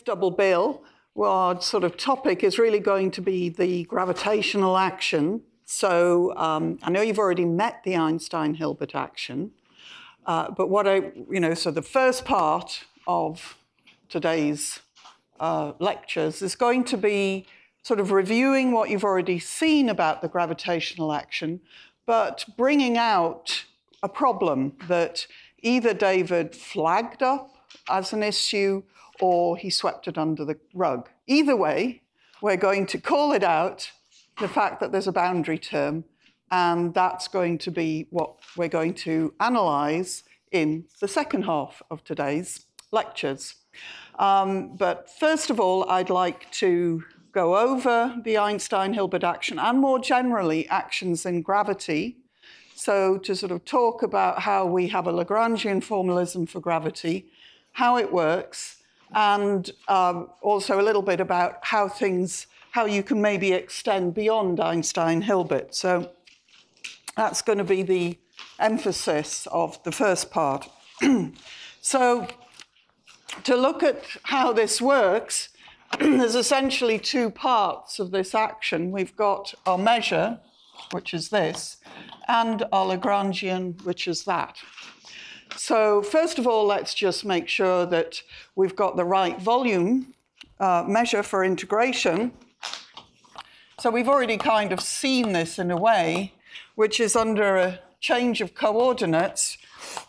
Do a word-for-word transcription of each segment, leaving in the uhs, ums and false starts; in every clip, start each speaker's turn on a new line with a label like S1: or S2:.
S1: double bill, our sort of topic is really going to be the gravitational action. So um, I know you've already met the Einstein-Hilbert action, uh, but what I, you know, so the first part of today's uh, lectures is going to be sort of reviewing what you've already seen about the gravitational action, but bringing out a problem that either David flagged up as an issue or he swept it under the rug. Either way, we're going to call it out, the fact that there's a boundary term, and that's going to be what we're going to analyze in the second half of today's lectures. Um, but first of all, I'd like to go over the Einstein-Hilbert action and more generally actions in gravity. So to sort of talk about how we have a Lagrangian formalism for gravity, how it works, and um, also a little bit about how things, how you can maybe extend beyond Einstein-Hilbert. So that's going to be the emphasis of the first part. So to look at how this works, there's essentially two parts of this action. We've got our measure, which is this, and our Lagrangian, which is that. So first of all, let's just make sure that we've got the right volume uh, measure for integration. So we've already kind of seen this in a way, which is under a change of coordinates.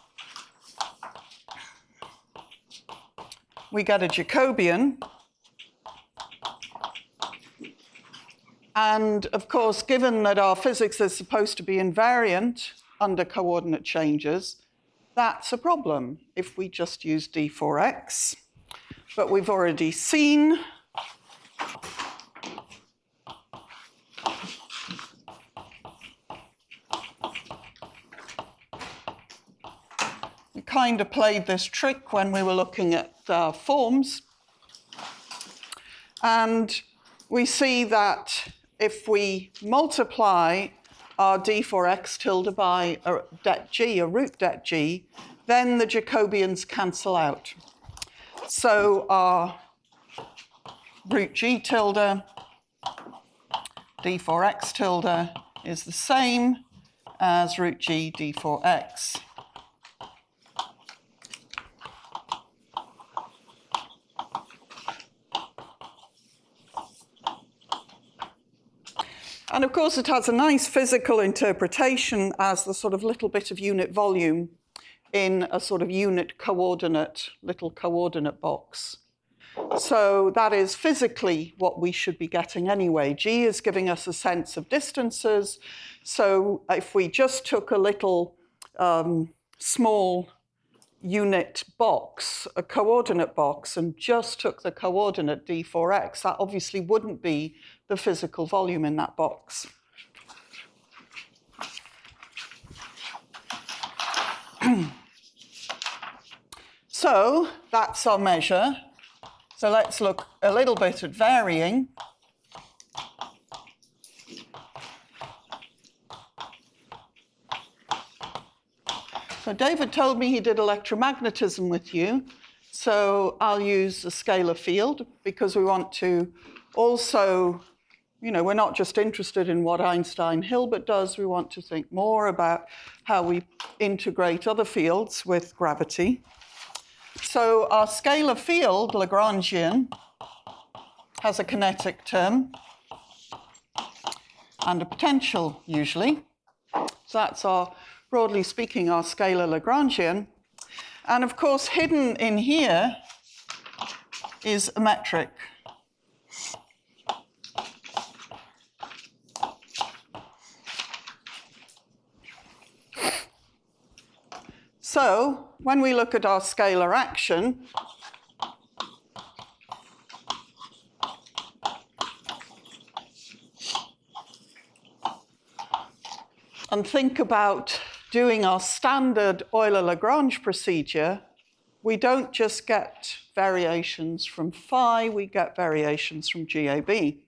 S1: We get a Jacobian. And of course, given that our physics is supposed to be invariant under coordinate changes, that's a problem if we just use d four x. But we've already seen we kind of played this trick when we were looking at uh, forms. And we see that if we multiply our d four x tilde by a det g, a root det g, then the Jacobians cancel out. So our root g tilde, d four x tilde is the same as root g d four x. And of course, it has a nice physical interpretation as the sort of little bit of unit volume in a sort of unit coordinate, little coordinate box. So that is physically what we should be getting anyway. G is giving us a sense of distances. So if we just took a little um, small unit box, a coordinate box, and just took the coordinate d four x, that obviously wouldn't be the physical volume in that box. So that's our measure. So let's look a little bit at varying. So David told me he did electromagnetism with you. So I'll use a scalar field because we want to also, you know, we're not just interested in what Einstein-Hilbert does. We want to think more about how we integrate other fields with gravity. So our scalar field, Lagrangian, has a kinetic term and a potential, usually. So that's our, broadly speaking, our scalar Lagrangian. And of course, hidden in here is a metric. So when we look at our scalar action, and think about doing our standard Euler-Lagrange procedure, we don't just get variations from phi, we get variations from G A B.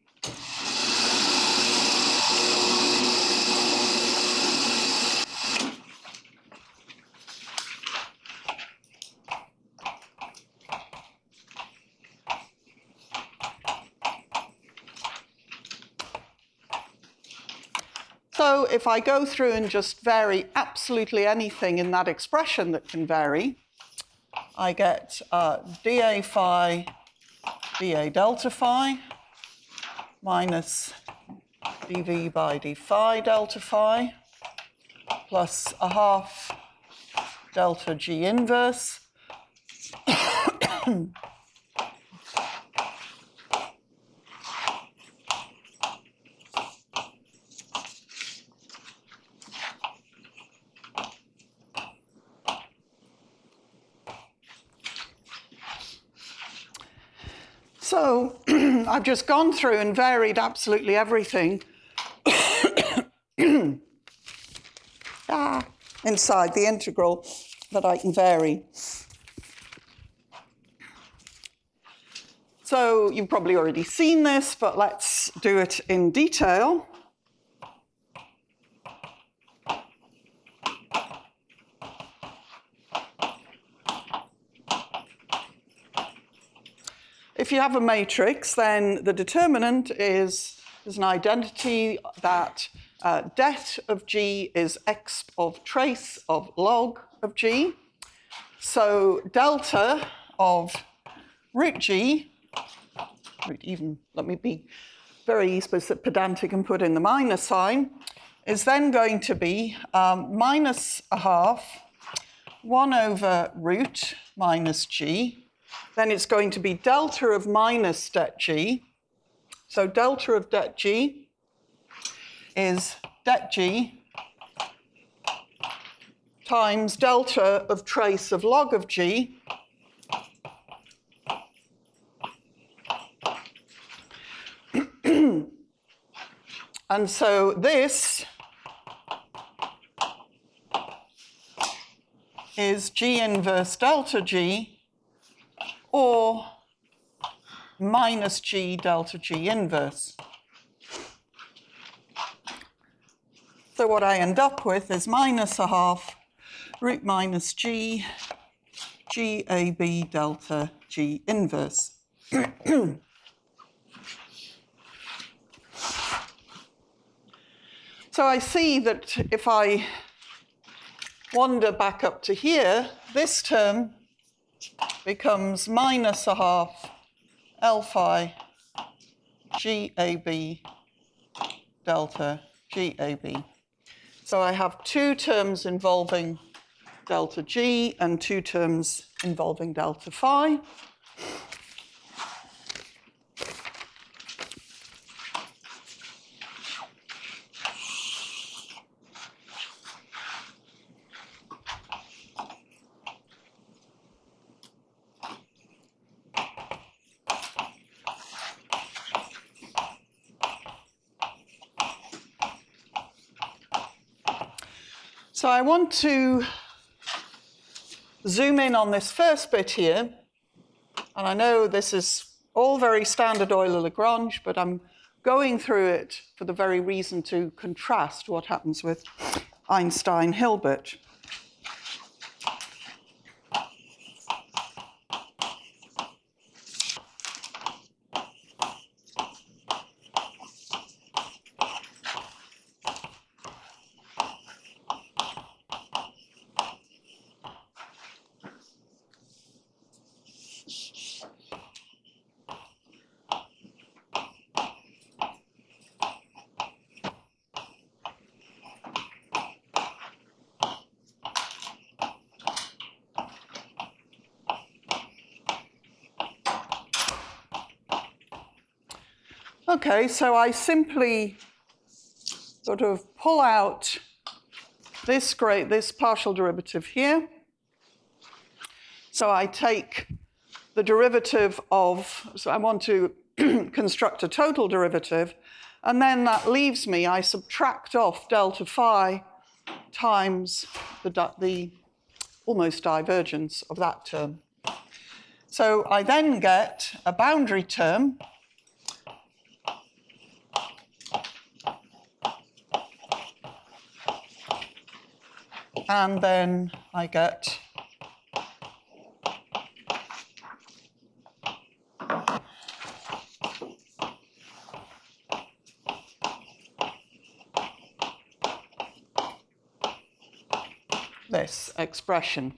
S1: So if I go through and just vary absolutely anything in that expression that can vary, I get uh, dA phi, dA delta phi, minus dV by d phi delta phi, plus a half delta G inverse. So I've just gone through and varied absolutely everything ah, inside the integral that I can vary. So you've probably already seen this, but let's do it in detail. If you have a matrix, then the determinant is, is an identity that uh, det of G is x of trace of log of G. So delta of root G, even let me be very specific, pedantic and put in the minus sign, is then going to be um, minus a half, one over root minus G. Then it's going to be delta of minus det G. So delta of det G is det G times delta of trace of log of G and so this is G inverse delta G or minus G delta G inverse. So what I end up with is minus a half root minus G, G A B delta G inverse. So I see that if I wander back up to here, this term becomes minus a half L phi G A B delta G A B. So I have two terms involving delta G and two terms involving delta phi. So I want to zoom in on this first bit here. And I know this is all very standard Euler-Lagrange, but I'm going through it for the very reason to contrast what happens with Einstein-Hilbert. Okay, so I simply sort of pull out this great, this partial derivative here. So I take the derivative of, so I want to construct a total derivative, and then that leaves me, I subtract off delta phi times the, the almost divergence of that term. So I then get a boundary term and then I get this expression.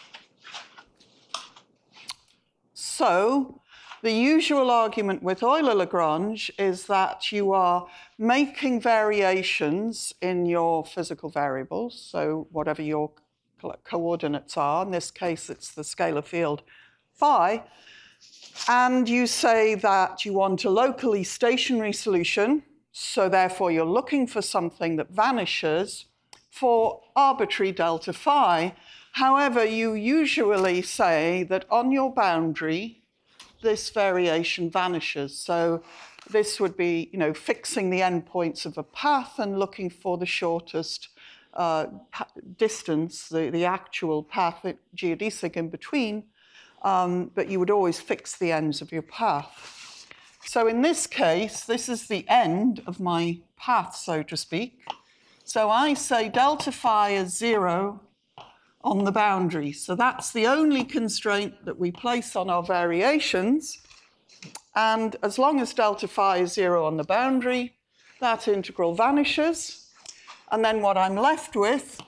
S1: So the usual argument with Euler-Lagrange is that you are making variations in your physical variables, so whatever your coordinates are. In this case, it's the scalar field phi. And you say that you want a locally stationary solution, so therefore you're looking for something that vanishes for arbitrary delta phi. However, you usually say that on your boundary, this variation vanishes. So this would be, you know, fixing the endpoints of a path and looking for the shortest uh, distance, the, the actual path geodesic in between, um, but you would always fix the ends of your path. So in this case, this is the end of my path, so to speak. So I say delta phi is zero on the boundary. So that's the only constraint that we place on our variations. And as long as delta phi is zero on the boundary, that integral vanishes. And then what I'm left with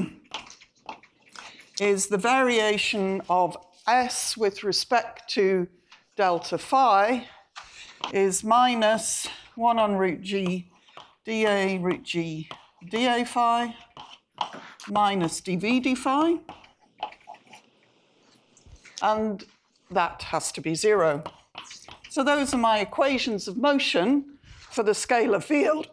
S1: is the variation of S with respect to delta phi is minus one on root g dA root g dA phi minus dv d phi, and that has to be zero. So those are my equations of motion for the scalar field.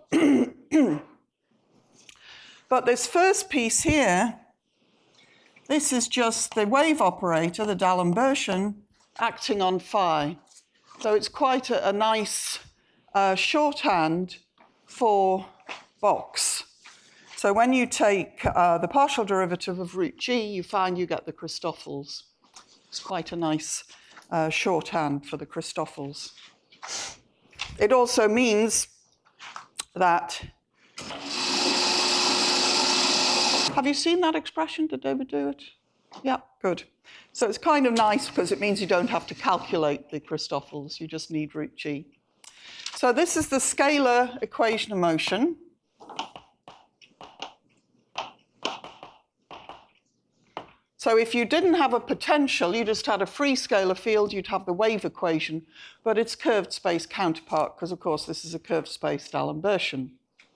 S1: But this first piece here, this is just the wave operator, the D'Alembert, acting on phi. So it's quite a, a nice uh, shorthand for box. So when you take uh, the partial derivative of root g, you find you get the Christoffels. It's quite a nice uh, shorthand for the Christoffels. It also means that... Have you seen that expression? Did David do it? Yeah, good. So it's kind of nice because it means you don't have to calculate the Christoffels. You just need root g. So this is the scalar equation of motion. So if you didn't have a potential, you just had a free scalar field, you'd have the wave equation, but its curved space counterpart, because of course this is a curved space D'Alembertian.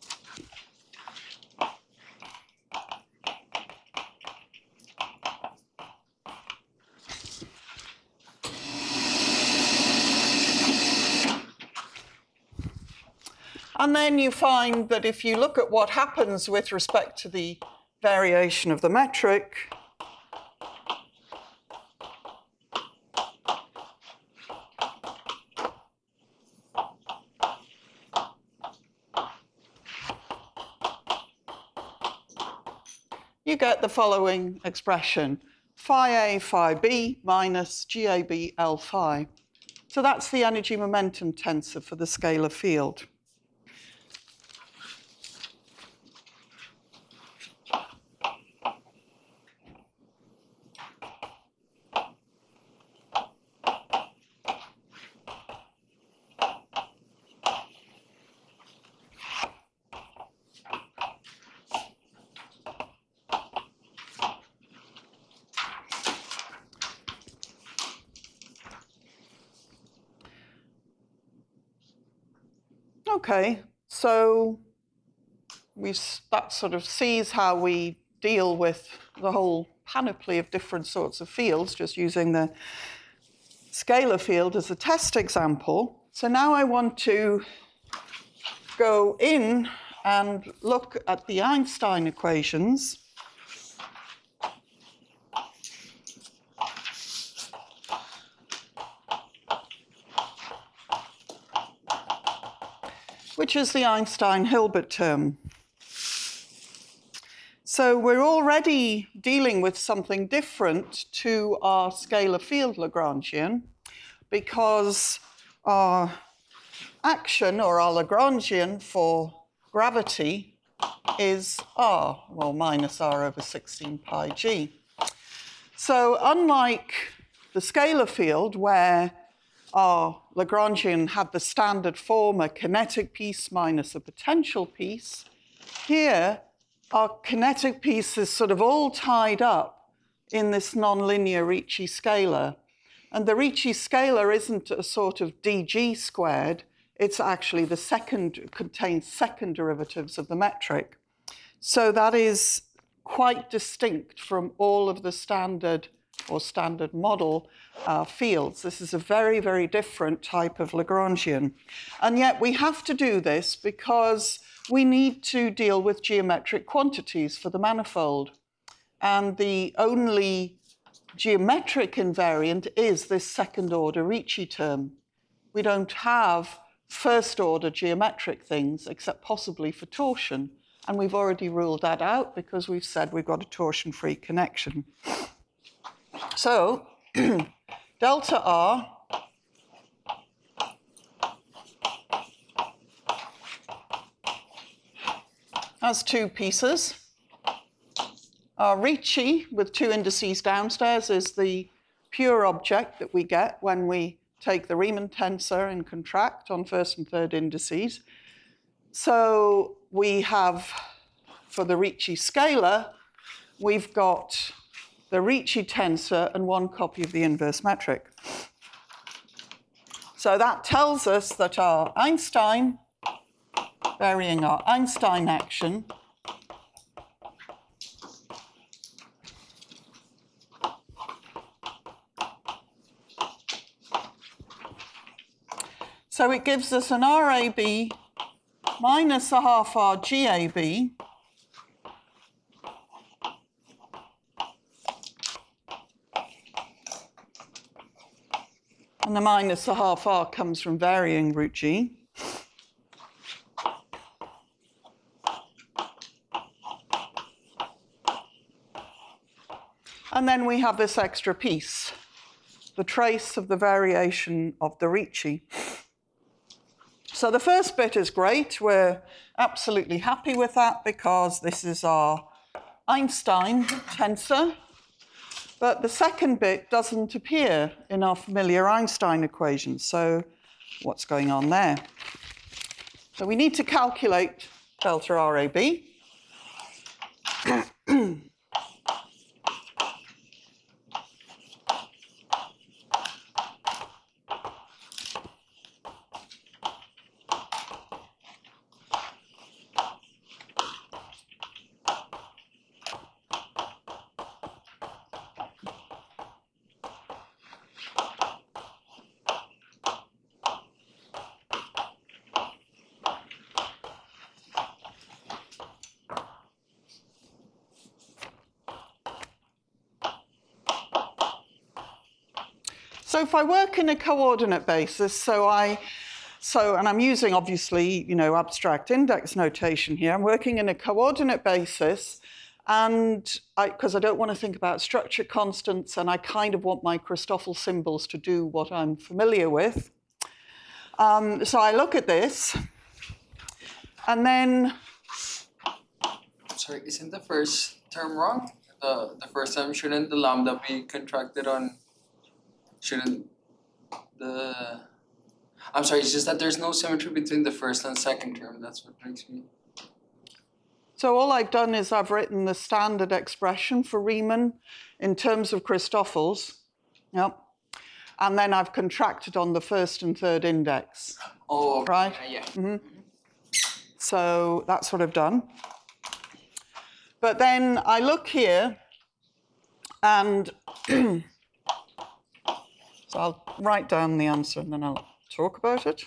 S1: And then you find that if you look at what happens with respect to the variation of the metric, you get the following expression, phi A, phi B minus G A B L phi. So that's the energy momentum tensor for the scalar field. Okay, so we, that sort of sees how we deal with the whole panoply of different sorts of fields, just using the scalar field as a test example. So now I want to go in and look at the Einstein equations. Which is the Einstein-Hilbert term. So we're already dealing with something different to our scalar field Lagrangian, because our action, or our Lagrangian for gravity, is r, well, minus r over sixteen pi g. So unlike the scalar field, where our Lagrangian had the standard form, a kinetic piece minus a potential piece, here our kinetic piece is sort of all tied up in this nonlinear Ricci scalar. And the Ricci scalar isn't a sort of dg squared, it's actually the second, contains second derivatives of the metric. So that is quite distinct from all of the standard or standard model uh, fields. This is a very, very different type of Lagrangian. And yet we have to do this because we need to deal with geometric quantities for the manifold. And the only geometric invariant is this second order Ricci term. We don't have first order geometric things except possibly for torsion. And we've already ruled that out because we've said we've got a torsion-free connection. So delta R has two pieces. Our Ricci with two indices downstairs is the pure object that we get when we take the Riemann tensor and contract on first and third indices. So we have, for the Ricci scalar, we've got the Ricci tensor and one copy of the inverse metric. So that tells us that our Einstein, varying our Einstein action, so it gives us an R A B minus a half R G A B and the minus a half R comes from varying root G. And then we have this extra piece, the trace of the variation of the Ricci. So the first bit is great. We're absolutely happy with that because this is our Einstein tensor. But the second bit doesn't appear in our familiar Einstein equation. So what's going on there? So we need to calculate delta R A B. So if I work in a coordinate basis, so I, so, and I'm using obviously, you know, abstract index notation here, I'm working in a coordinate basis, and I, because I don't want to think about structure constants, and I kind of want my Christoffel symbols to do what I'm familiar with. Um, so I look at this, and then...
S2: Sorry, isn't the first term wrong? The, the first term, shouldn't the lambda be contracted on... Shouldn't the... I'm sorry, it's just that there's no symmetry between the first and second term. That's what makes me...
S1: So all I've done is I've written the standard expression for Riemann in terms of Christoffels. Yep. And then I've contracted on the first and third index.
S2: Oh, okay.
S1: Right?
S2: Yeah.
S1: Mm-hmm. So that's what I've done. But then I look here and... So I'll write down the answer and then I'll talk about it.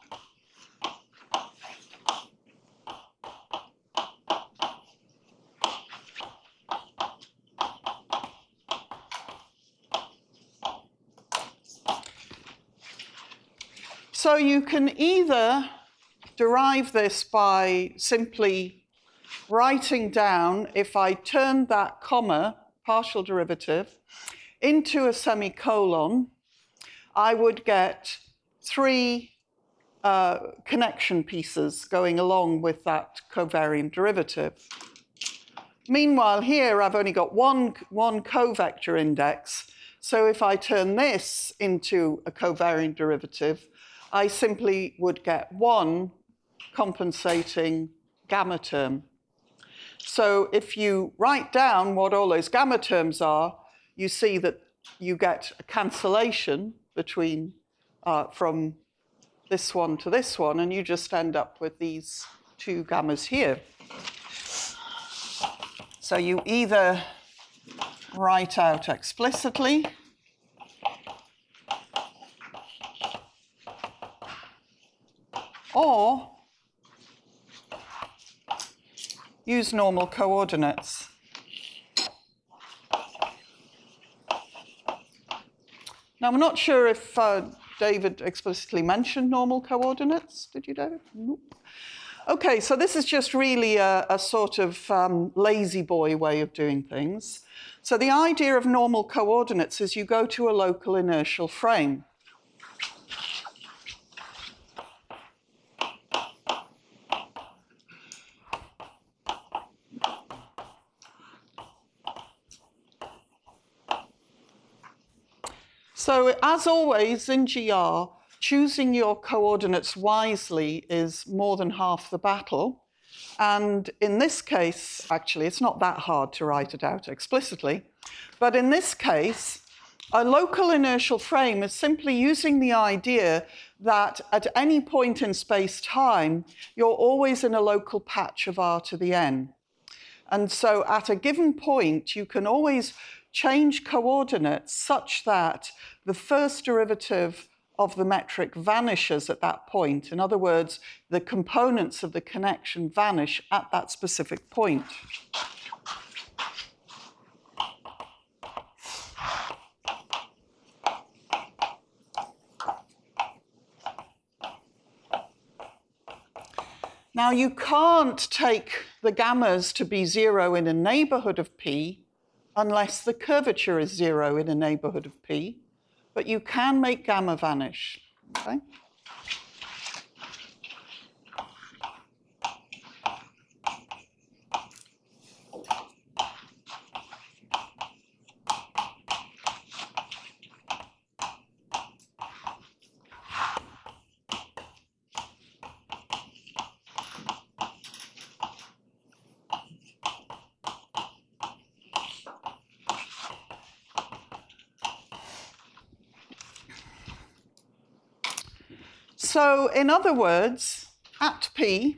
S1: So you can either derive this by simply writing down, if I turn that comma, partial derivative, into a semicolon, I would get three uh, connection pieces going along with that covariant derivative. Meanwhile, here I've only got one, one covector index, so if I turn this into a covariant derivative, I simply would get one compensating gamma term. So if you write down what all those gamma terms are, you see that you get a cancellation between uh, from this one to this one, and you just end up with these two gammas here. So you either write out explicitly or use normal coordinates. Now, I'm not sure if uh, David explicitly mentioned normal coordinates. Did you, David? Nope. Okay, so this is just really a, a sort of um, lazy boy way of doing things. So the idea of normal coordinates is you go to a local inertial frame. So as always in G R, choosing your coordinates wisely is more than half the battle. And in this case, actually, it's not that hard to write it out explicitly. But in this case, a local inertial frame is simply using the idea that at any point in space-time, you're always in a local patch of r to the n. And so at a given point, you can always change coordinates such that the first derivative of the metric vanishes at that point. In other words, the components of the connection vanish at that specific point. Now, you can't take the gammas to be zero in a neighborhood of P unless the curvature is zero in a neighborhood of P, but you can make gamma vanish, okay? So, in other words, at P,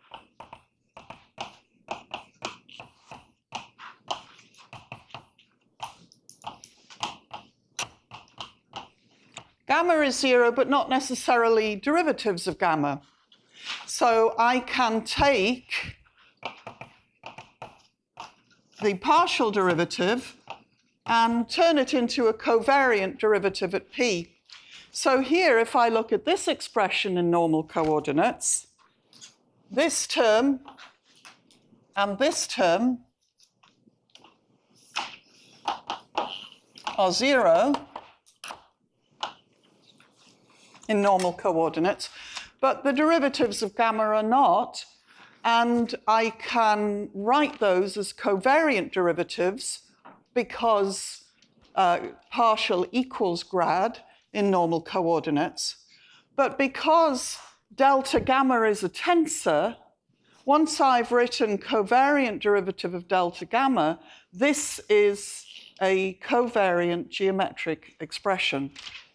S1: gamma is zero, but not necessarily derivatives of gamma. So I can take the partial derivative and turn it into a covariant derivative at P. So here, if I look at this expression in normal coordinates, this term and this term are zero in normal coordinates, but the derivatives of gamma are not, and I can write those as covariant derivatives because uh, partial equals grad in normal coordinates. But because delta gamma is a tensor, once I've written covariant derivative of delta gamma, this is a covariant geometric expression.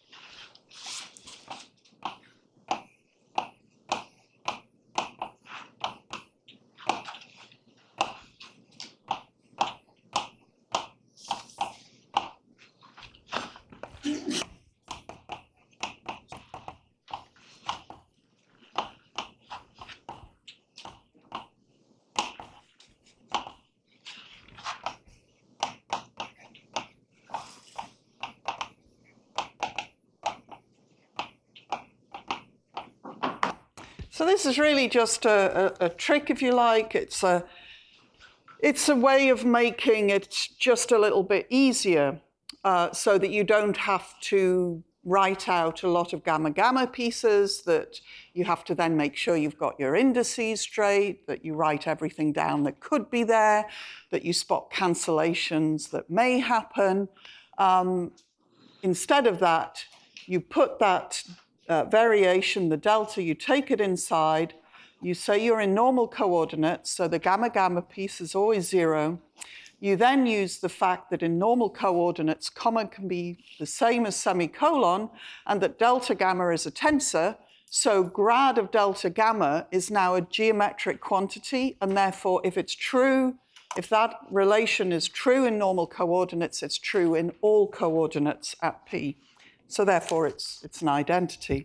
S1: So this is really just a, a, a trick, if you like. It's a, it's a way of making it just a little bit easier uh, so that you don't have to write out a lot of gamma-gamma pieces, that you have to then make sure you've got your indices straight, that you write everything down that could be there, that you spot cancellations that may happen. Um, instead of that, you put that Uh, variation, the delta, you take it inside, You say you're in normal coordinates, so the gamma-gamma piece is always zero. You then use the fact that in normal coordinates, comma can be the same as semicolon, and that delta gamma is a tensor, so grad of delta gamma is now a geometric quantity, and therefore if it's true, if that relation is true in normal coordinates, it's true in all coordinates at P. So therefore it's, it's an identity.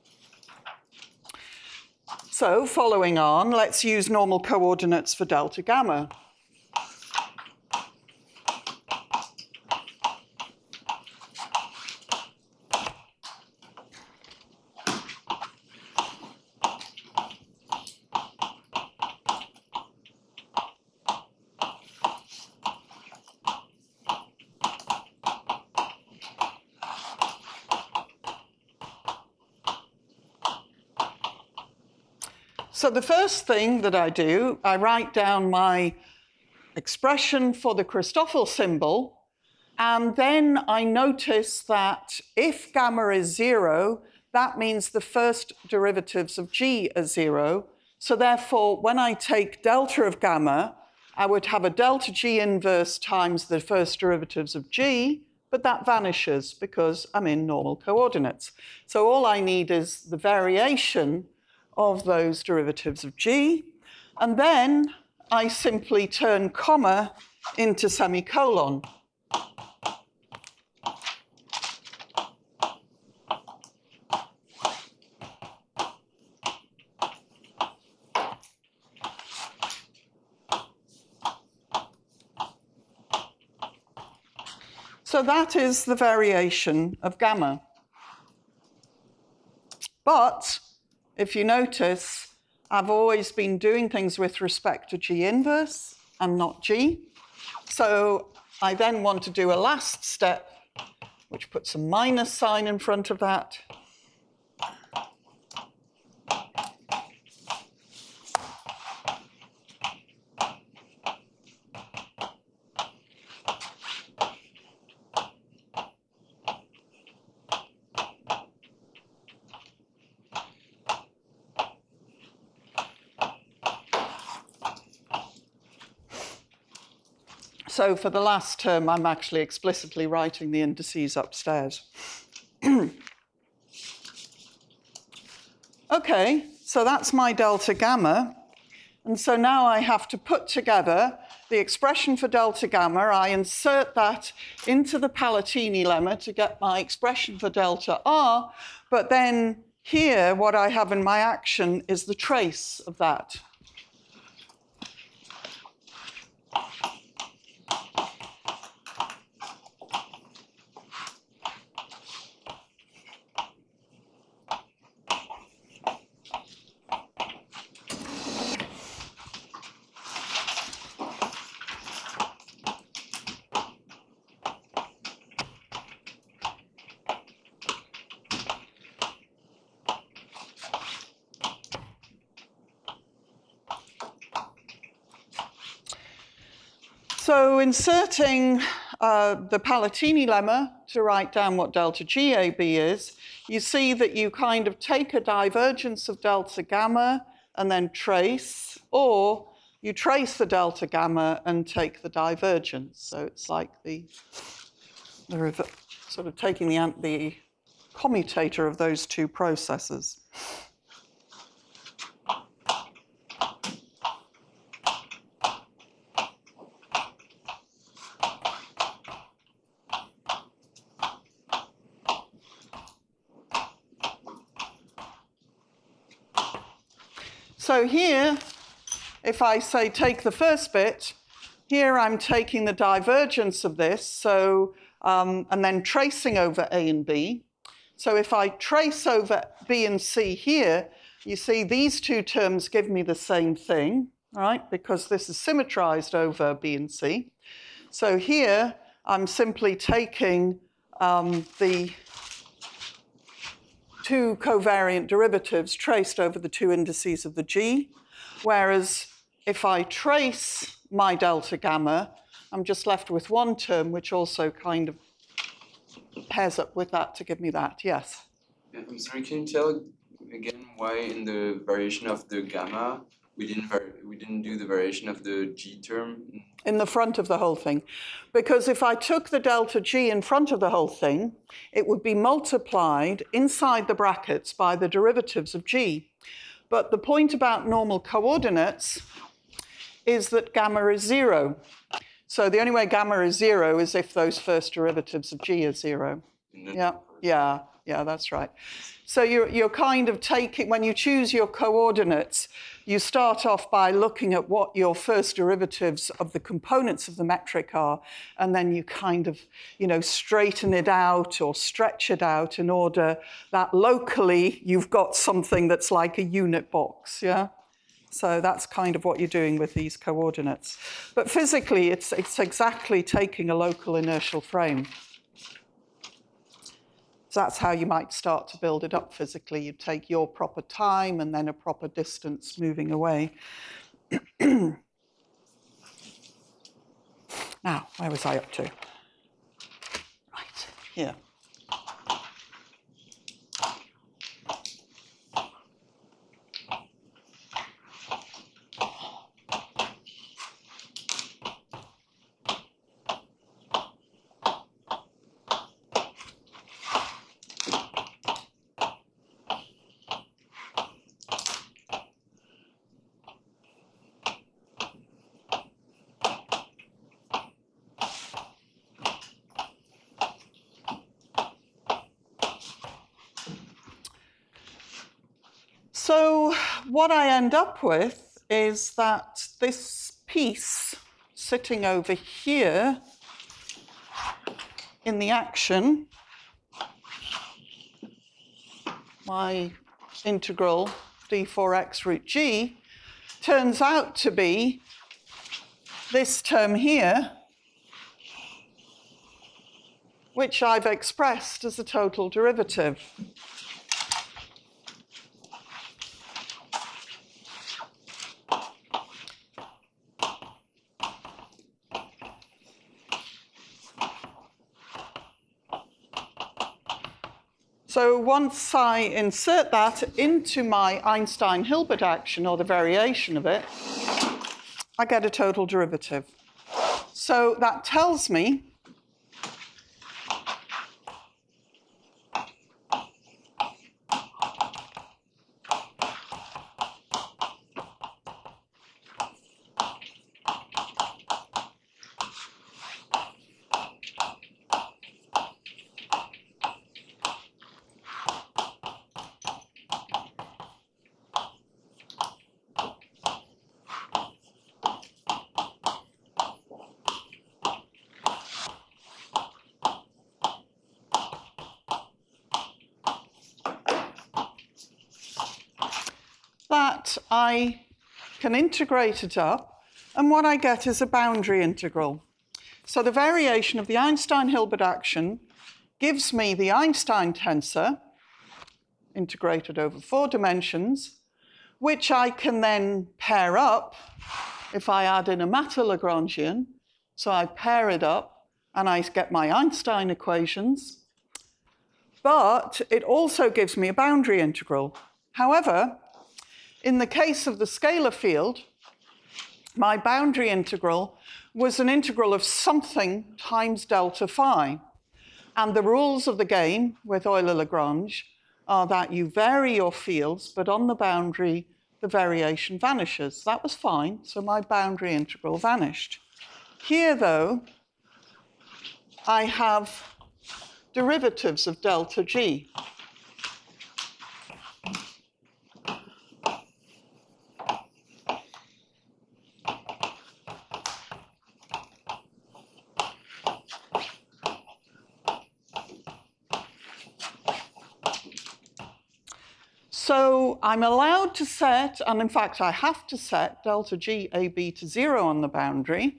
S1: So following on, let's use normal coordinates for delta gamma. So the first thing that I do, I write down my expression for the Christoffel symbol, and then I notice that if gamma is zero, that means the first derivatives of G are zero. So therefore, when I take delta of gamma, I would have a delta G inverse times the first derivatives of G, but that vanishes because I'm in normal coordinates. So all I need is the variation of those derivatives of G, and then I simply turn comma into semicolon. So that is the variation of gamma. But if you notice, I've always been doing things with respect to G inverse and not G. So I then want to do a last step, which puts a minus sign in front of that. So for the last term, I'm actually explicitly writing the indices upstairs. Okay, so that's my delta gamma. And so now I have to put together the expression for delta gamma. I insert that into the Palatini lemma to get my expression for delta R. But then here, what I have in my action is the trace of that. So inserting uh, the Palatini lemma to write down what delta G A B is, you see that you kind of take a divergence of delta gamma and then trace, or you trace the delta gamma and take the divergence. So it's like the, the sort of taking the, the commutator of those two processes. So here, if I say take the first bit, here I'm taking the divergence of this, so um, and then tracing over A and B. So if I trace over B and C here, you see these two terms give me the same thing, right? Because this is symmetrized over B and C. So here I'm simply taking um, the two covariant derivatives traced over the two indices of the G, whereas if I trace my delta gamma, I'm just left with one term, which also kind of pairs up with that to give me that. Yes?
S3: I'm sorry, can you tell again why in the variation of the gamma we didn't var- we didn't do the variation of the G term?
S1: In the front of the whole thing. Because if I took the delta G in front of the whole thing, it would be multiplied inside the brackets by the derivatives of G. But the point about normal coordinates is that gamma is zero. So the only way gamma is zero is if those first derivatives of G are zero. Yeah, yeah, yeah, that's right. So you're, you're kind of taking, when you choose your coordinates, you start off by looking at what your first derivatives of the components of the metric are, and then you kind of, you know, straighten it out or stretch it out in order that locally you've got something that's like a unit box, yeah? So that's kind of what you're doing with these coordinates. But physically, it's, it's exactly taking a local inertial frame. So that's how you might start to build it up physically. You take your proper time and then a proper distance moving away. Now, where was I up to? Right, here. So what I end up with is that this piece sitting over here in the action, my integral d four x root g, turns out to be this term here, which I've expressed as a total derivative. So once I insert that into my Einstein-Hilbert action, or the variation of it, I get a total derivative. So that tells me that I can integrate it up, and what I get is a boundary integral. So the variation of the Einstein-Hilbert action gives me the Einstein tensor, integrated over four dimensions, which I can then pair up if I add in a matter-Lagrangian. So I pair it up, and I get my Einstein equations. But it also gives me a boundary integral. However, in the case of the scalar field, my boundary integral was an integral of something times delta phi. And the rules of the game with Euler-Lagrange are that you vary your fields, but on the boundary, the variation vanishes. That was fine, so my boundary integral vanished. Here, though, I have derivatives of delta G. So I'm allowed to set, and in fact I have to set delta G A B to zero on the boundary.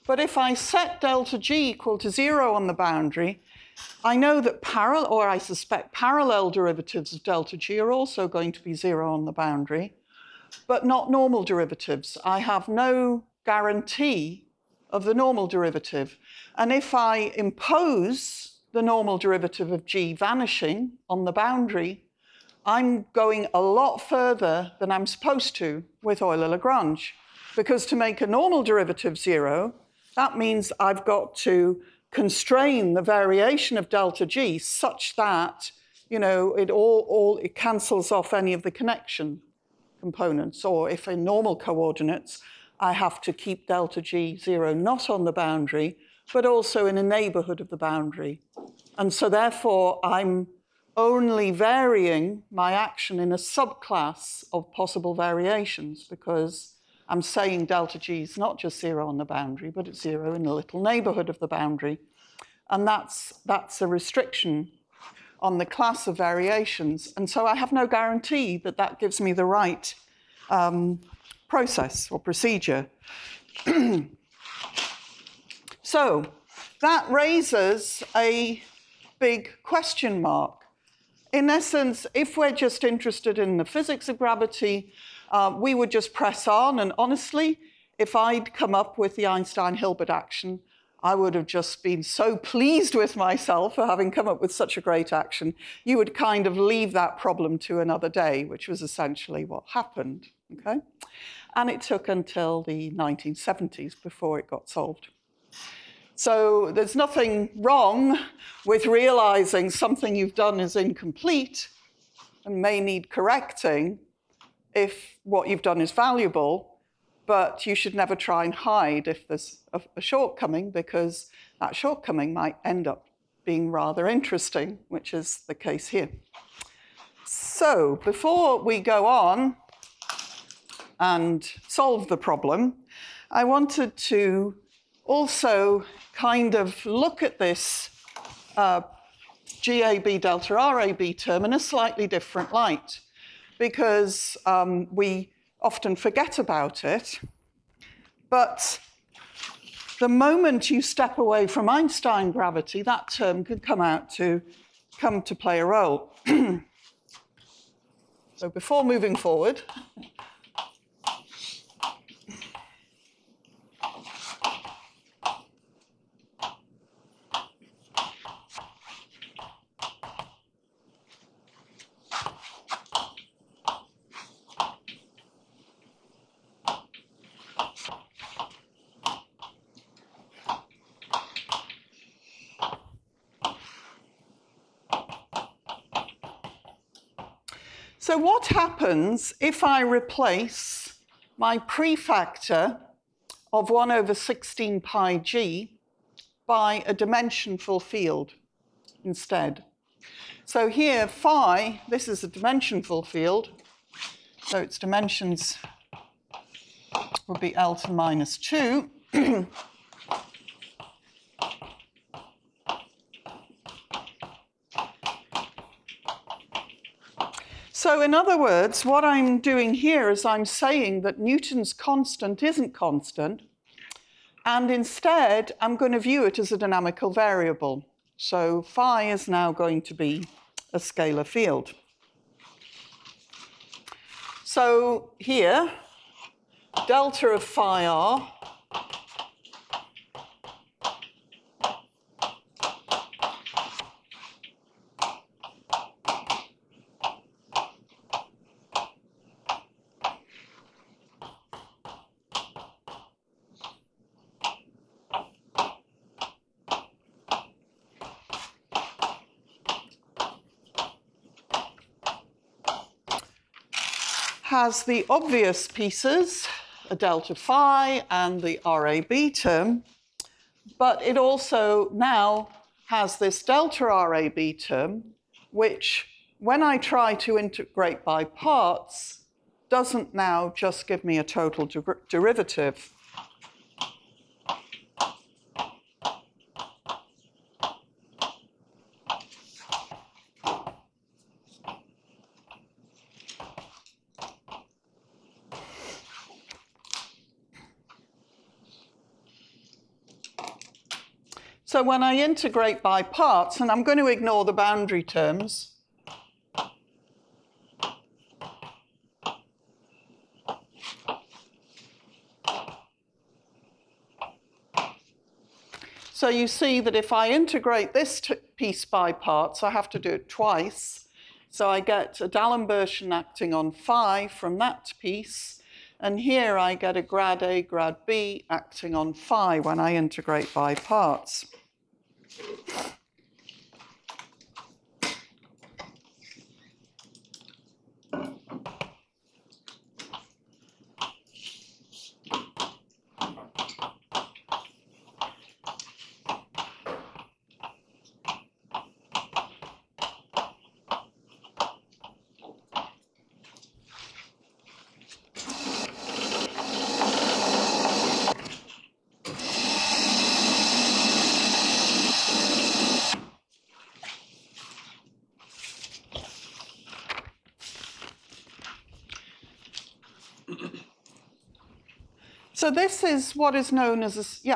S1: But if I set delta G equal to zero on the boundary, I know that parallel, or I suspect parallel derivatives of delta G are also going to be zero on the boundary, but not normal derivatives. I have no guarantee of the normal derivative. And if I impose the normal derivative of G vanishing on the boundary, I'm going a lot further than I'm supposed to with Euler-Lagrange. Because to make a normal derivative zero, that means I've got to constrain the variation of delta G such that, you know, it all, all it cancels off any of the connection components. Or if in normal coordinates, I have to keep delta G zero not on the boundary, but also in a neighborhood of the boundary. And so therefore, I'm only varying my action in a subclass of possible variations, because I'm saying delta G is not just zero on the boundary, but it's zero in a little neighborhood of the boundary. And that's, that's a restriction on the class of variations. And so I have no guarantee that that gives me the right um, process or procedure. So that raises a big question mark. In essence, if we're just interested in the physics of gravity, uh, we would just press on. And honestly, if I'd come up with the Einstein-Hilbert action, I would have just been so pleased with myself for having come up with such a great action. You would kind of leave that problem to another day, which was essentially what happened, okay? And it took until the nineteen seventies before it got solved. So there's nothing wrong with realizing something you've done is incomplete and may need correcting if what you've done is valuable, but you should never try and hide if there's a, a shortcoming, because that shortcoming might end up being rather interesting, which is the case here. So before we go on and solve the problem, I wanted to also kind of look at this uh, G A B delta R A B term in a slightly different light, because um, we often forget about it. But the moment you step away from Einstein gravity, that term could come out to come to play a role. So before moving forward, so what happens if I replace my prefactor of one over sixteen pi g by a dimensionful field instead? So here, phi, this is a dimensionful field, so its dimensions would be L to the minus two. So in other words, what I'm doing here is I'm saying that Newton's constant isn't constant, and instead I'm going to view it as a dynamical variable. So phi is now going to be a scalar field. So here, delta of phi r has the obvious pieces, a delta phi and the R A B term, but it also now has this delta R A B term, which, when I try to integrate by parts, doesn't now just give me a total der- derivative. So when I integrate by parts, and I'm going to ignore the boundary terms, so you see that if I integrate this piece by parts, I have to do it twice. So I get a D'Alembert acting on phi from that piece, and here I get a grad A, grad B acting on phi when I integrate by parts. So this is what is known as a, yeah.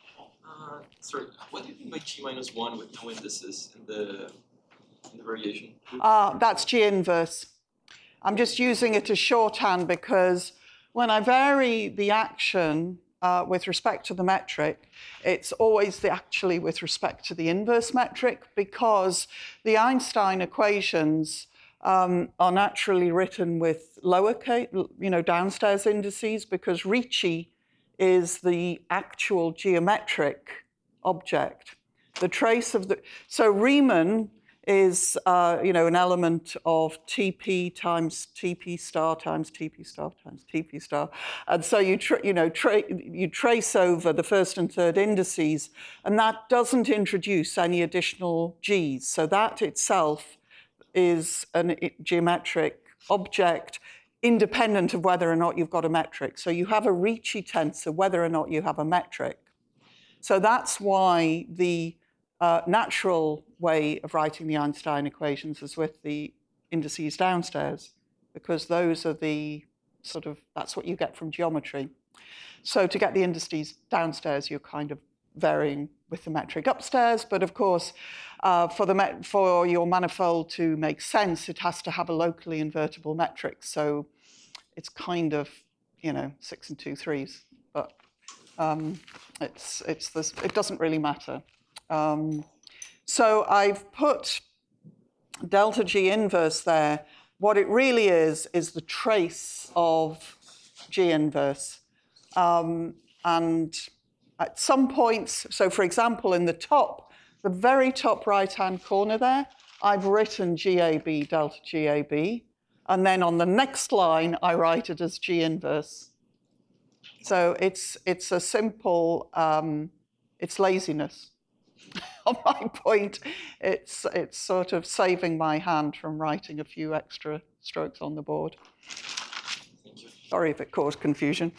S4: Uh, sorry, what do you think by G minus one with no indices in the, in the variation?
S1: Uh, that's G inverse. I'm just using it as shorthand because when I vary the action uh, with respect to the metric, it's always the, actually with respect to the inverse metric, because the Einstein equations Um, are naturally written with lowercase, you know, downstairs indices, because Ricci is the actual geometric object. The trace of the, so Riemann is, uh, you know, an element of T P times T P star times T P star times T P star. And so you, tra you know, tra you trace over the first and third indices, and that doesn't introduce any additional G's. So that itself is a geometric object independent of whether or not you've got a metric. So you have a Ricci tensor whether or not you have a metric. So that's why the uh, natural way of writing the Einstein equations is with the indices downstairs, because those are the sort of, that's what you get from geometry. So to get the indices downstairs, you're kind of varying with the metric upstairs, but of course, uh, for, the met for your manifold to make sense, it has to have a locally invertible metric. So it's kind of, you know, six and two threes, but um, it's, it's this, it doesn't really matter. Um, so I've put delta G inverse there. What it really is, is the trace of G inverse. Um, and at some points, so for example, in the top, the very top right-hand corner there, I've written G A B delta G A B. And then on the next line, I write it as G inverse. So it's, it's a simple, um, it's laziness. On my point, it's, it's sort of saving my hand from writing a few extra strokes on the board.
S4: Thank you.
S1: Sorry if it caused confusion.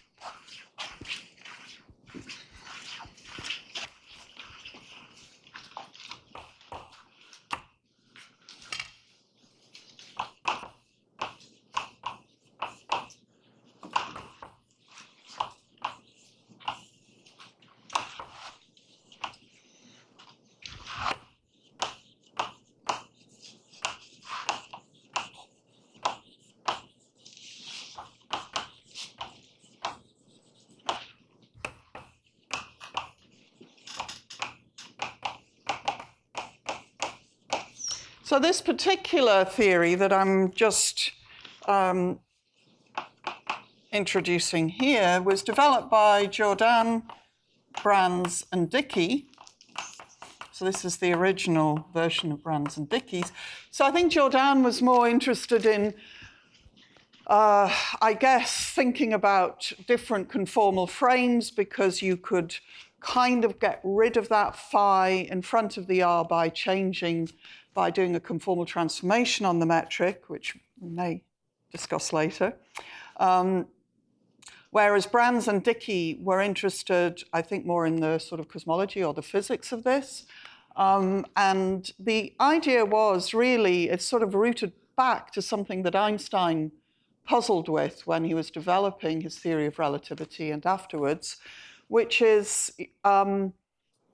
S1: So this particular theory that I'm just um, introducing here was developed by Jordan, Brands, and Dickey. So this is the original version of Brands and Dickey's. So I think Jordan was more interested in, uh, I guess, thinking about different conformal frames, because you could kind of get rid of that phi in front of the R by changing by doing a conformal transformation on the metric, which we may discuss later. Um, whereas Brands and Dickey were interested, I think, more in the sort of cosmology or the physics of this. Um, and the idea was really, it's sort of rooted back to something that Einstein puzzled with when he was developing his theory of relativity and afterwards, which is, um,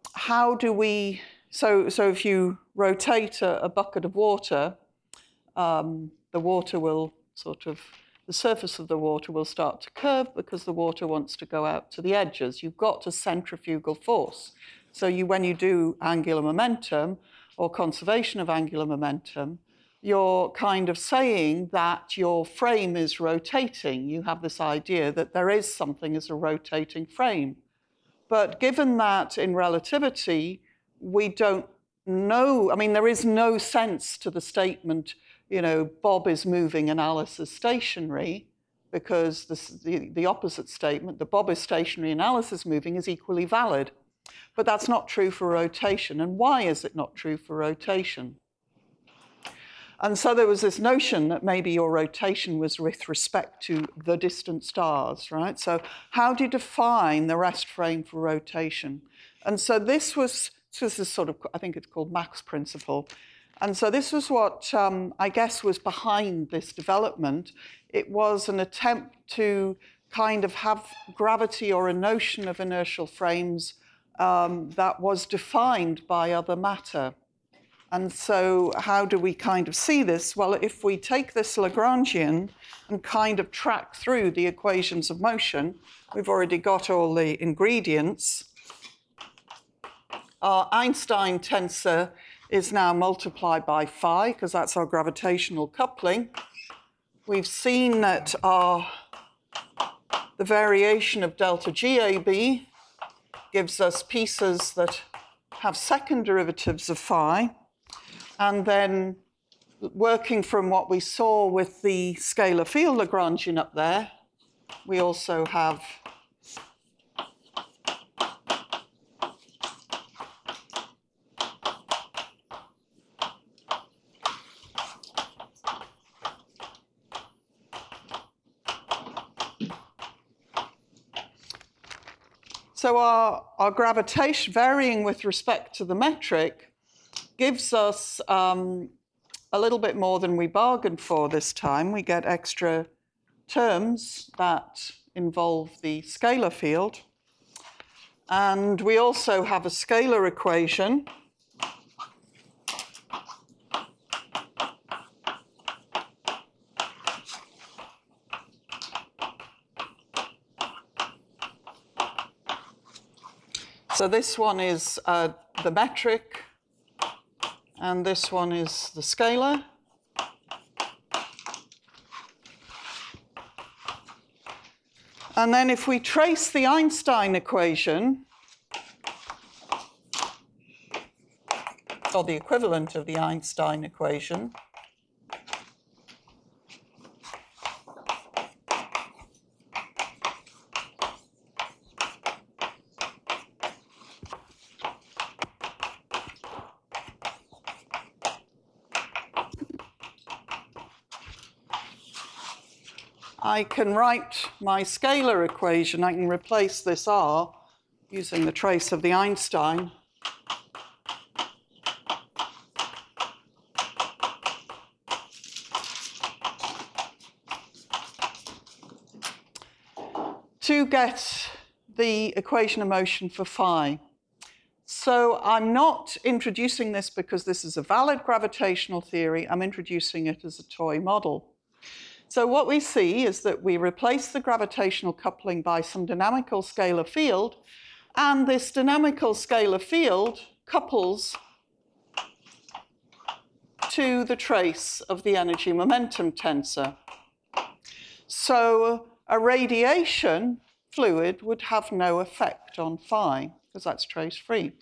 S1: how do we, so, so if you rotate a, a bucket of water, um, the water will sort of, the surface of the water will start to curve because the water wants to go out to the edges. You've got a centrifugal force. So you, when you do angular momentum or conservation of angular momentum, you're kind of saying that your frame is rotating. You have this idea that there is something as a rotating frame. But given that in relativity, we don't know, I mean, there is no sense to the statement, you know, Bob is moving and Alice is stationary, because this, the, the opposite statement, the Bob is stationary and Alice is moving, is equally valid. But that's not true for rotation. And why is it not true for rotation? And so there was this notion that maybe your rotation was with respect to the distant stars, right? So how do you define the rest frame for rotation? And so this was, this is sort of, I think it's called Mach's principle. And so this was what um, I guess was behind this development. It was an attempt to kind of have gravity or a notion of inertial frames um, that was defined by other matter. And so how do we kind of see this? Well, if we take this Lagrangian and kind of track through the equations of motion, we've already got all the ingredients. Our Einstein tensor is now multiplied by phi, because that's our gravitational coupling. We've seen that our, the variation of delta G A B gives us pieces that have second derivatives of phi. And then working from what we saw with the scalar field Lagrangian up there, we also have so our, our gravitation varying with respect to the metric gives us um, a little bit more than we bargained for this time. We get extra terms that involve the scalar field. And we also have a scalar equation. So this one is uh, the metric. And this one is the scalar. And then if we trace the Einstein equation, or the equivalent of the Einstein equation, I can write my scalar equation. I can replace this R using the trace of the Einstein. To get the equation of motion for phi. So I'm not introducing this because this is a valid gravitational theory. I'm introducing it as a toy model. So what we see is that we replace the gravitational coupling by some dynamical scalar field, and this dynamical scalar field couples to the trace of the energy momentum tensor. So a radiation fluid would have no effect on phi, because that's trace-free.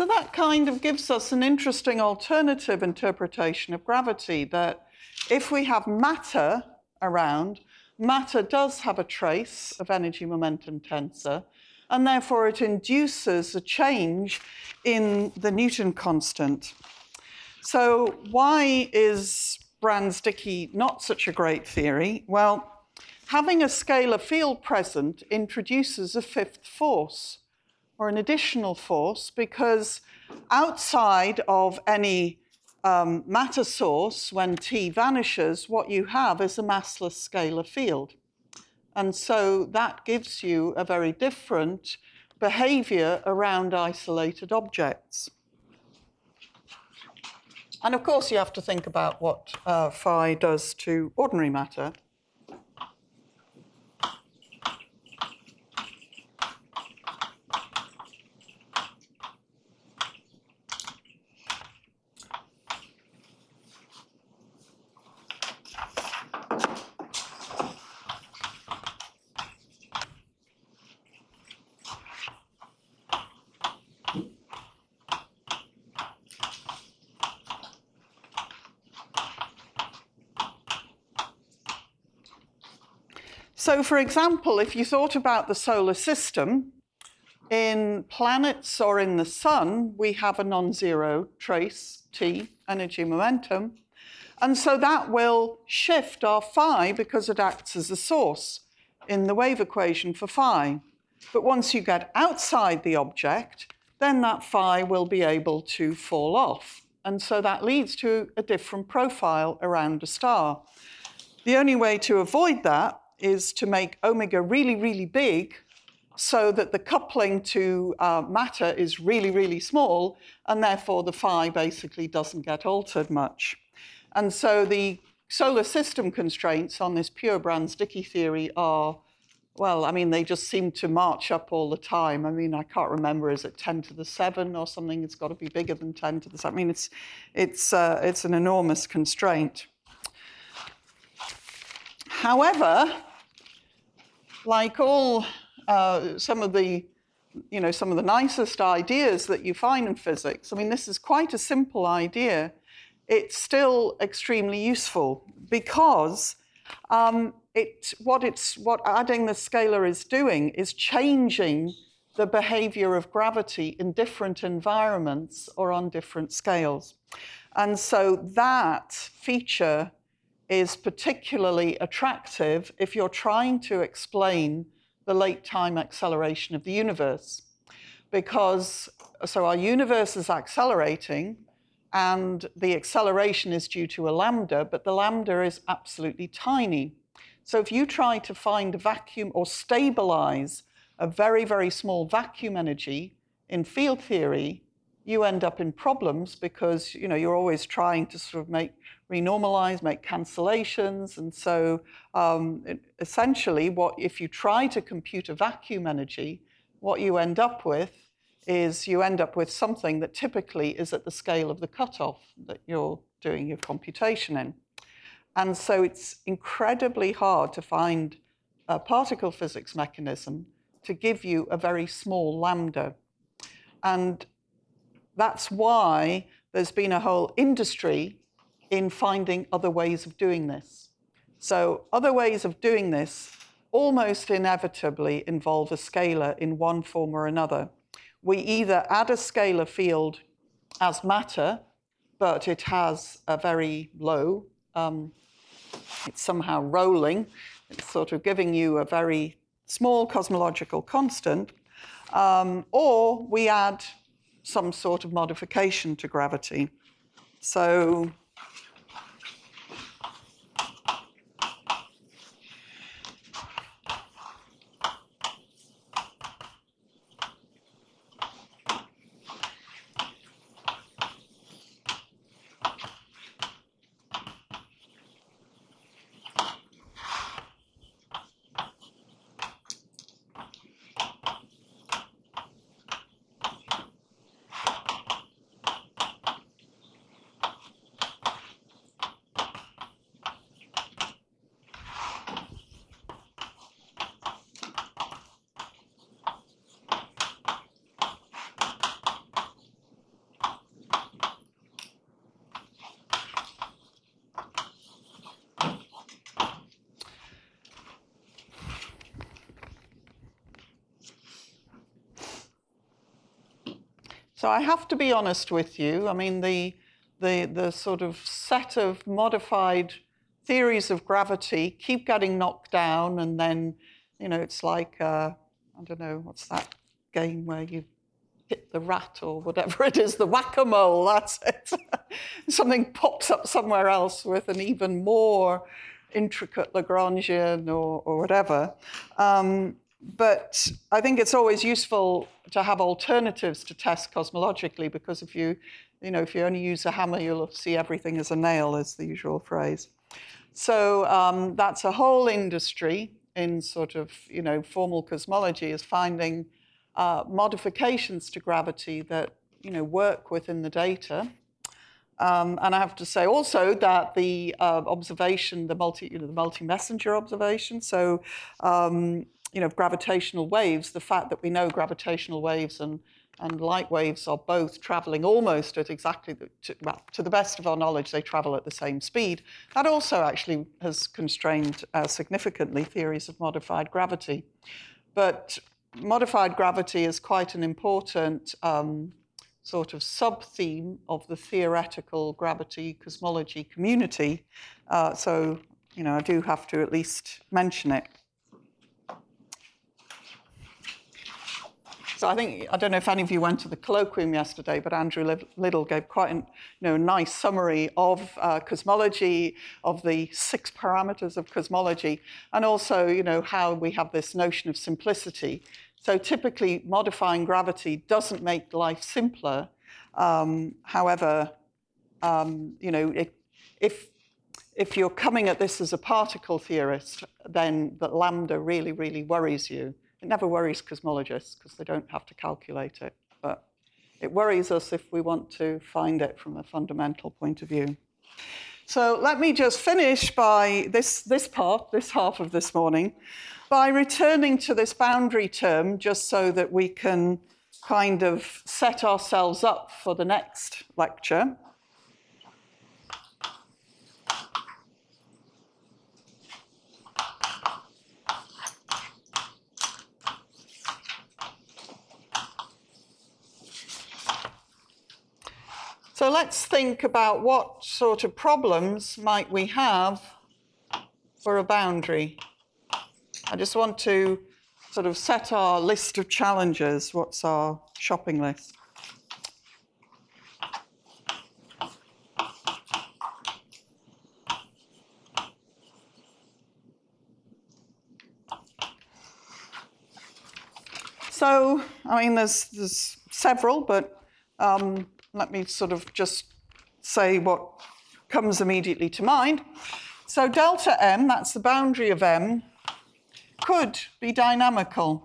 S1: So that kind of gives us an interesting alternative interpretation of gravity, that if we have matter around, matter does have a trace of energy momentum tensor, and therefore it induces a change in the Newton constant. So why is Brans-Dicke not such a great theory? Well, having a scalar field present introduces a fifth force, or an additional force, because outside of any um, matter source, when T vanishes, what you have is a massless scalar field. And so that gives you a very different behavior around isolated objects. And of course, you have to think about what uh, phi does to ordinary matter. So, for example, if you thought about the solar system, in planets or in the sun, we have a non-zero trace, T, energy momentum. And so that will shift our phi because it acts as a source in the wave equation for phi. But once you get outside the object, then that phi will be able to fall off. And so that leads to a different profile around a star. The only way to avoid that is to make omega really, really big so that the coupling to uh, matter is really, really small, and therefore the phi basically doesn't get altered much. And so the solar system constraints on this pure Brans-Dicke theory are, well, I mean, they just seem to march up all the time. I mean, I can't remember, is it ten to the seven or something? It's got to be bigger than ten to the seven. I mean, it's, it's, uh, it's an enormous constraint. However, like all, uh, some of the, you know, some of the nicest ideas that you find in physics, I mean, this is quite a simple idea. It's still extremely useful because um, it, what, it's, what adding the scalar is doing is changing the behavior of gravity in different environments or on different scales. And so that feature is particularly attractive if you're trying to explain the late time acceleration of the universe. Because, so our universe is accelerating, and the acceleration is due to a lambda, but the lambda is absolutely tiny. So if you try to find a vacuum or stabilize a very, very small vacuum energy in field theory, you end up in problems because, you know, you're always trying to sort of make renormalize, make cancellations. And so um, it, essentially, what if you try to compute a vacuum energy, what you end up with is you end up with something that typically is at the scale of the cutoff that you're doing your computation in. And so it's incredibly hard to find a particle physics mechanism to give you a very small lambda. And that's why there's been a whole industry in finding other ways of doing this. So other ways of doing this almost inevitably involve a scalar in one form or another. We either add a scalar field as matter, but it has a very low, um, it's somehow rolling, it's sort of giving you a very small cosmological constant, um, or we add some sort of modification to gravity. So So I have to be honest with you. I mean, the, the, the sort of set of modified theories of gravity keep getting knocked down, and then, you know, it's like, uh, I don't know, what's that game where you hit the rat or whatever it is, the whack-a-mole, that's it. Something pops up somewhere else with an even more intricate Lagrangian or, or whatever. Um, but I think it's always useful to have alternatives to test cosmologically, because if you, you know, if you only use a hammer, you'll see everything as a nail, is the usual phrase. So um, that's a whole industry in sort of, you know, formal cosmology, is finding uh, modifications to gravity that, you know, work within the data. Um, and I have to say also that the uh, observation, the multi, you know, the multi-messenger observation, so, um, you know, gravitational waves, the fact that we know gravitational waves and, and light waves are both traveling almost at exactly, the, to, well, to the best of our knowledge, they travel at the same speed. That also actually has constrained uh, significantly theories of modified gravity. But modified gravity is quite an important um, sort of sub-theme of the theoretical gravity cosmology community. Uh, so, you know, I do have to at least mention it. So I think, I don't know if any of you went to the colloquium yesterday, but Andrew Liddell gave quite a you know, nice summary of uh, cosmology, of the six parameters of cosmology, and also, you know, how we have this notion of simplicity. So typically, modifying gravity doesn't make life simpler. Um, however, um, you know, it, if, if you're coming at this as a particle theorist, then that lambda really, really worries you. It never worries cosmologists because they don't have to calculate it, but it worries us if we want to find it from a fundamental point of view. So let me just finish by this, this part, this half of this morning, by returning to this boundary term, just so that we can kind of set ourselves up for the next lecture. So let's think about what sort of problems might we have for a boundary. I just want to sort of set our list of challenges. What's our shopping list? So, I mean, there's, there's several, but um, let me sort of just say what comes immediately to mind. So delta M, that's the boundary of M, could be dynamical.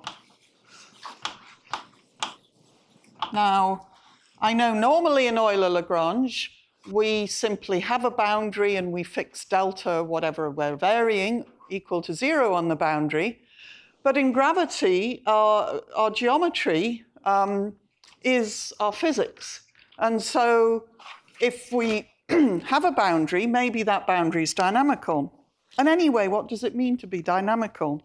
S1: Now, I know normally in Euler-Lagrange, we simply have a boundary and we fix delta, whatever we're varying, equal to zero on the boundary. But in gravity, our, our geometry um, is our physics. And so if we have a boundary, maybe that boundary is dynamical. And anyway, what does it mean to be dynamical?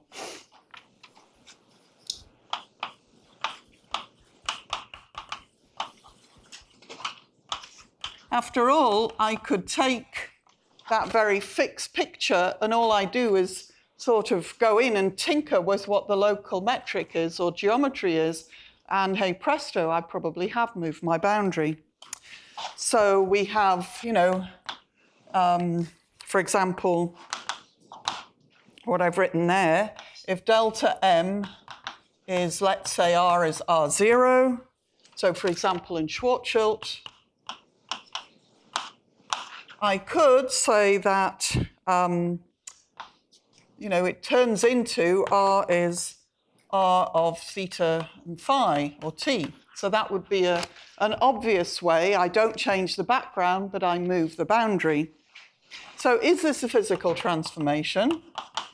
S1: After all, I could take that very fixed picture and all I do is sort of go in and tinker with what the local metric is or geometry is, and hey presto, I probably have moved my boundary. So we have, you know, um, for example, what I've written there, if delta M is, let's say R is R zero, so for example in Schwarzschild, I could say that, um, you know, it turns into R is R of theta and phi, or T. So that would be a, an obvious way. I don't change the background, but I move the boundary. So is this a physical transformation?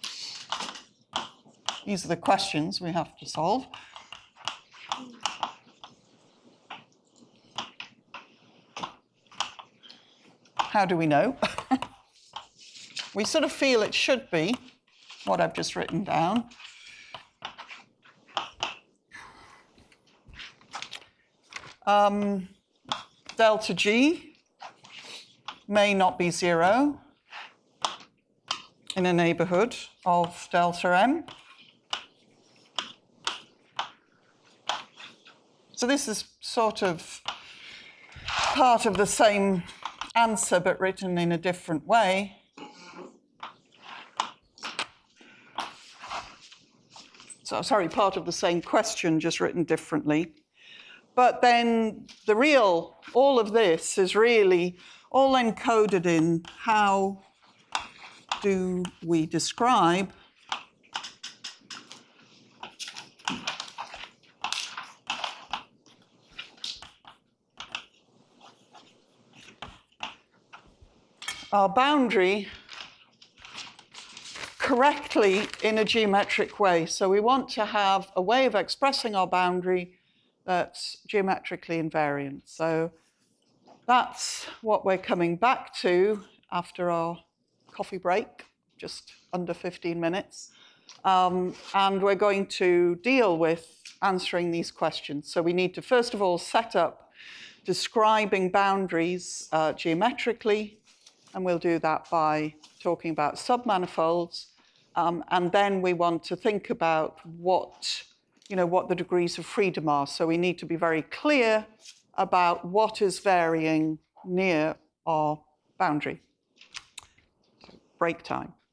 S1: These are the questions we have to solve. How do we know? We sort of feel it should be, what I've just written down. um, delta G may not be zero in a neighborhood of delta M. So this is sort of part of the same answer, but written in a different way. So, sorry, part of the same question, just written differently. But then the real, all of this is really all encoded in how do we describe our boundary correctly in a geometric way. So we want to have a way of expressing our boundary that's geometrically invariant. So that's what we're coming back to after our coffee break, just under fifteen minutes. Um, and we're going to deal with answering these questions. So we need to, first of all, set up describing boundaries uh, geometrically, and we'll do that by talking about submanifolds. Um, and then we want to think about what, you know, what the degrees of freedom are. So we need to be very clear about what is varying near our boundary. Break time.